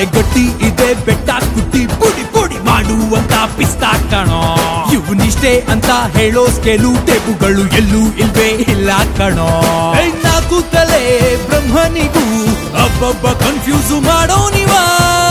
ತಲೆ ಗಟ್ಟಿ ಇದೆ ಬೆಟ್ಟ ಕುಟ್ಟಿ ಪುಡಿ ಪುಡಿ ಮಾಡುವಂತ ಪಿಸ್ತಾ ಕಣೋ. ಇವನಿಷ್ಟೇ ಅಂತ ಹೇಳೋ ಸ್ಕೇಲು ಟೇಪುಗಳು ಎಲ್ಲೂ ಇಲ್ವೇ ಇಲ್ಲ ಕಣೋ. ನಾಲ್ಕು ತಲೆ ಬ್ರಹ್ಮನಿಗೂ ಅಬ್ಬಬ್ಬ ಕನ್ಫ್ಯೂಸ್ ಮಾಡೋ ನೀವಾ.